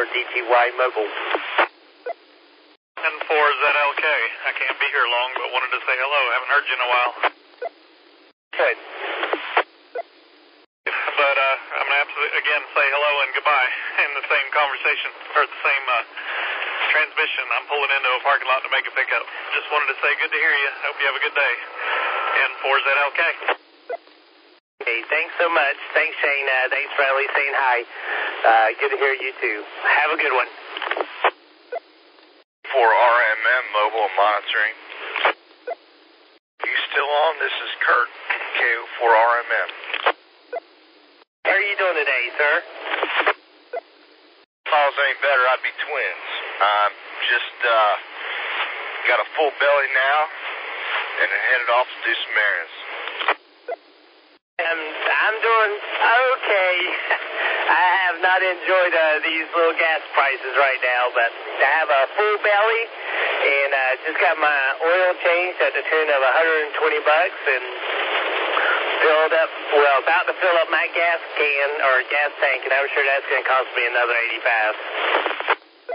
DTY Mobile. 10-4ZLK. I can't be here long, but wanted to say hello. Haven't heard you in a while. Good. But I'm going to absolutely, again, say hello and goodbye in the same conversation, or the same transmission. I'm pulling into a parking lot to make a pickup. Just wanted to say good to hear you. Hope you have a good day. And 4ZLK. Hey, thanks so much. Thanks, Shane. Thanks for at least saying hi. Good to hear you, too. Have a good one. For RMM Mobile Monitoring. You still on? This is Kurt, KO4RMM. How are you doing today, sir? If I was any better, I'd be twins. I'm just got a full belly now and headed off to do some errands. I'm doing okay. I have not enjoyed these little gas prices right now, but I have a full belly and just got my oil changed at the tune of $120 and filled up, well, about to fill up my gas can or gas tank, and I'm sure that's going to cost me another $85.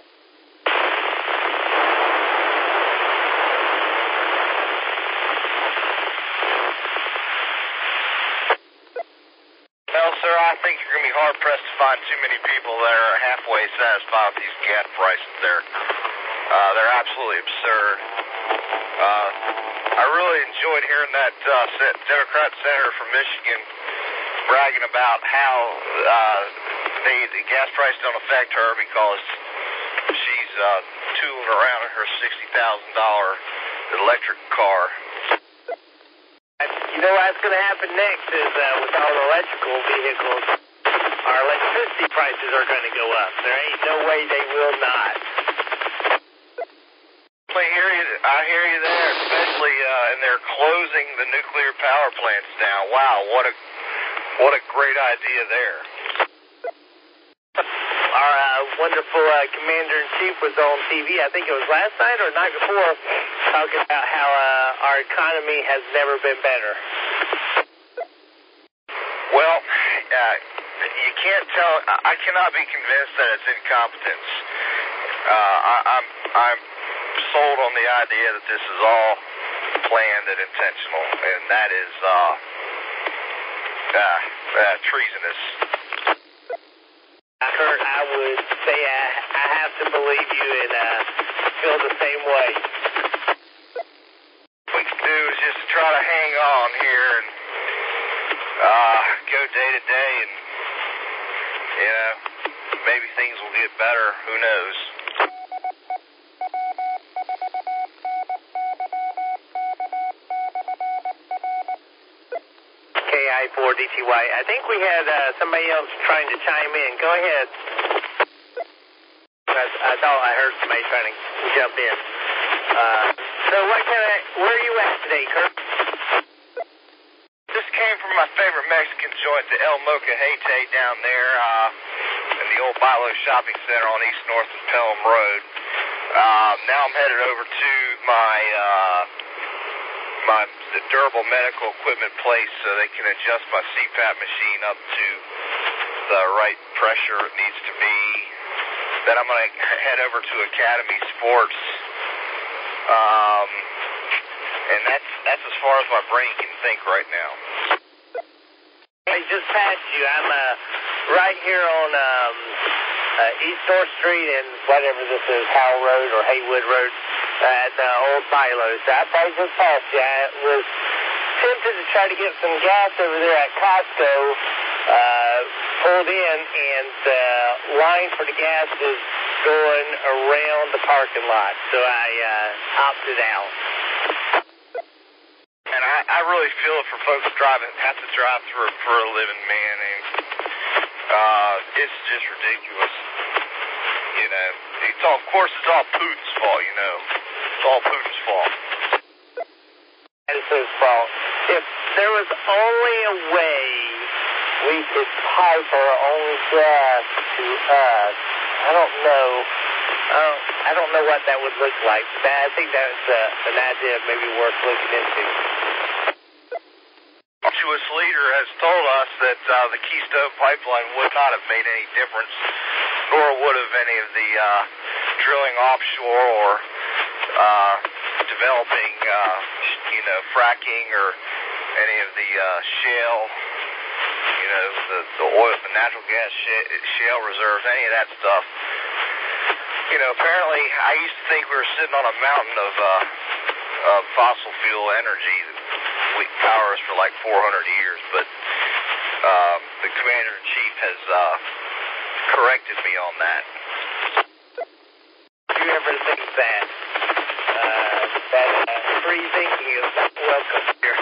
Well, sir, I think you're going to be hard-pressed to find too many people that are halfway satisfied with these gas prices. They're absolutely absurd. I really enjoyed hearing that Democrat senator from Michigan bragging about how the gas price don't affect her because she's tooling around in her $60,000 electric car. You know what's going to happen next is with all the electrical vehicles, our electricity prices are going to go up. There ain't no way they will not. I hear you there, especially and they're closing the nuclear power plants now. Wow, what a great idea there. Our wonderful commander-in-chief was on TV, I think it was last night or night before, talking about how our economy has never been better. Well, you can't tell. I cannot be convinced that it's incompetence. I'm sold on the idea that this is all planned and intentional, and that is treasonous. Kurt, I would say I have to believe you and feel the same way. What we can do is just try to hang on here and go day to day, and maybe things will get better. Who knows? KI4DTY. I think we had somebody else trying to chime in. Go ahead. I thought I heard somebody trying to jump in. So where are you at today, Kurt? This came from my favorite Mexican joint, the El Mocajete down there in the old Bilo Shopping Center on East North and Pelham Road. Now I'm headed over to the durable medical equipment place so they can adjust my CPAP machine up to the right pressure it needs to be. Then I'm going to head over to Academy Sports. And that's as far as my brain can think right now. I just passed you. I'm right here on East North Street and whatever this is, Howell Road or Haywood Road at the old Bilo's. I probably just passed you. I was tempted to try to get some gas over there at Costco, pulled in, and the line for the gas is going around the parking lot, so I opted out. And I really feel it for folks have to drive through for a living, man. And it's just ridiculous. Of course, it's all Putin's fault. It's all Putin's fault. It's his fault. If there was only a way we could pipe our own gas to us, I don't know what that would look like. But I think that's an idea maybe worth looking into. Virtuous leader has told us that the Keystone Pipeline would not have made any difference nor would have any of the drilling offshore or developing, fracking or any of the shale, the oil, the natural gas shale reserves, any of that stuff. Apparently, I used to think we were sitting on a mountain of fossil fuel energy that would power us for like 400 years, but the Commander-in-Chief has corrected me on that. If you ever think that free thinking is not welcome here.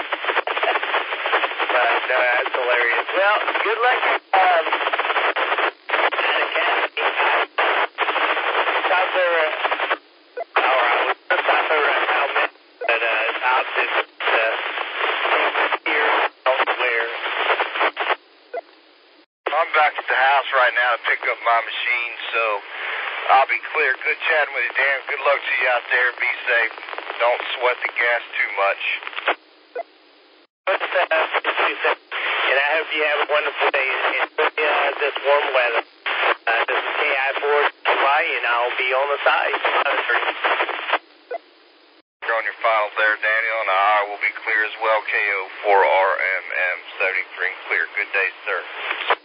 No, that's hilarious. Well, good luck at Academy. Stop there. I was going to stop there at Helmet, but opposite here elsewhere. I'm back at the house right now to pick up my machine, so I'll be clear. Good chatting with you, Dan. Good luck to you out there. Be safe. Don't sweat the gas too much. And I hope you have a wonderful day. Enjoy this warm weather. This is KI4 Hawaii, and I'll be on the side monitoring. You're on your files there, Daniel, and I will be clear as well. KO4RMM 73 clear. Good day, sir.